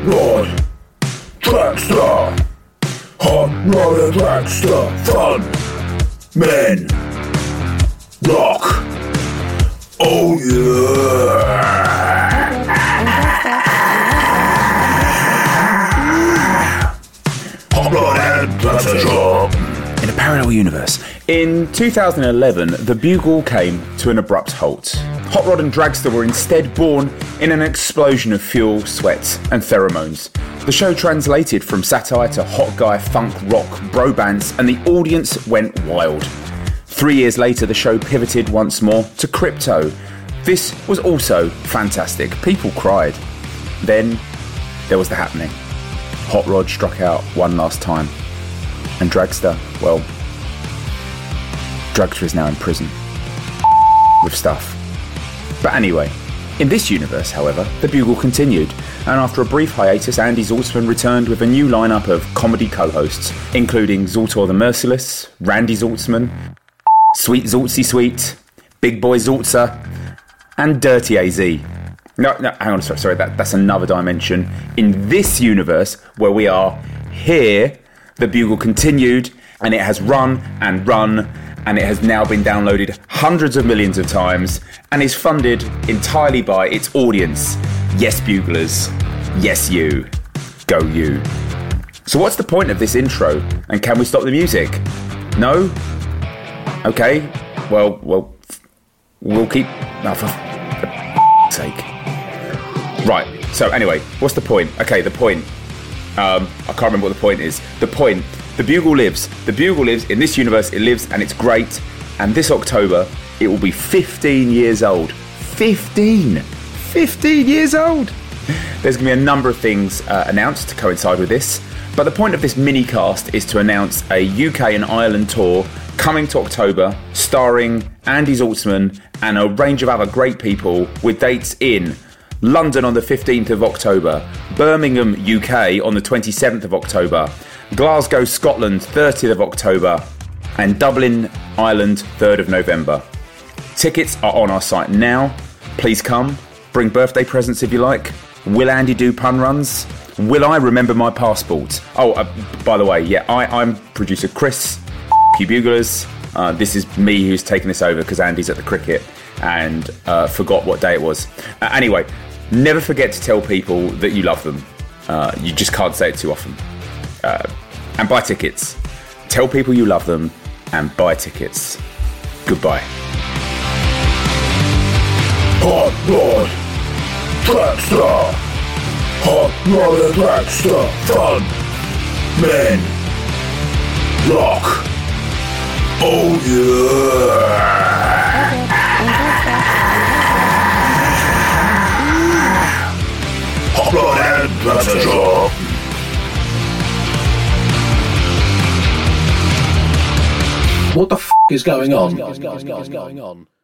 Rod, Dragster, Hot Rod and Dragster, fun, men, rock, oh yeah. Hot Rod and Dragster. In a parallel universe, in 2011, the Bugle came to an abrupt halt. Hot Rod and Dragster were instead born in an explosion of fuel, sweat, and pheromones. The show translated from satire to hot guy funk rock bro bands, and the audience went wild. 3 years later, the show pivoted once more to crypto. This was also fantastic. People cried. Then there was the happening. Hot Rod struck out one last time. And Dragster, well, Dragster is now in prison. With stuff. But anyway, in this universe, however, the Bugle continued, and after a brief hiatus, Andy Zaltzman returned with a new lineup of comedy co-hosts, including Zaltor the Merciless, Randy Zaltzman, Sweet Zaltzy Sweet, Big Boy Zaltzer, and Dirty AZ. No, hang on, sorry, that's another dimension. In this universe, where we are here, the Bugle continued, and it has run, and it has now been downloaded hundreds of millions of times, and is funded entirely by its audience. Yes, Buglers. Yes, you. Go you. So what's the point of this intro? And can we stop the music? No? Okay. Well, we'll keep... No, for sake. Right, so anyway, what's the point? Okay, the point. I can't remember what the point is. The point, the Bugle lives. The Bugle lives. In this universe, it lives, and it's great. And this October, it will be 15 years old. 15 years old! There's going to be a number of things announced to coincide with this. But the point of this mini-cast is to announce a UK and Ireland tour coming to October, starring Andy Zaltzman and a range of other great people, with dates in London on the 15th of October, Birmingham, UK on the 27th of October, Glasgow, Scotland, 30th of October, and Dublin, Ireland, 3rd of November. Tickets are on our site now. Please come. Bring birthday presents if you like. Will Andy do pun runs? Will I remember my passport? Oh, by the way, yeah, I'm producer Chris, you Buglers. This is me who's taken this over because Andy's at the cricket and forgot what day it was. Anyway, never forget to tell people that you love them. You just can't say it too often. And buy tickets. Tell people you love them and buy tickets. Goodbye. Hot Rod, Dragster, Hot Rod and Dragster, fun, men, rock, oh yeah. Hot Rod and Dragster. What the f*** is going on?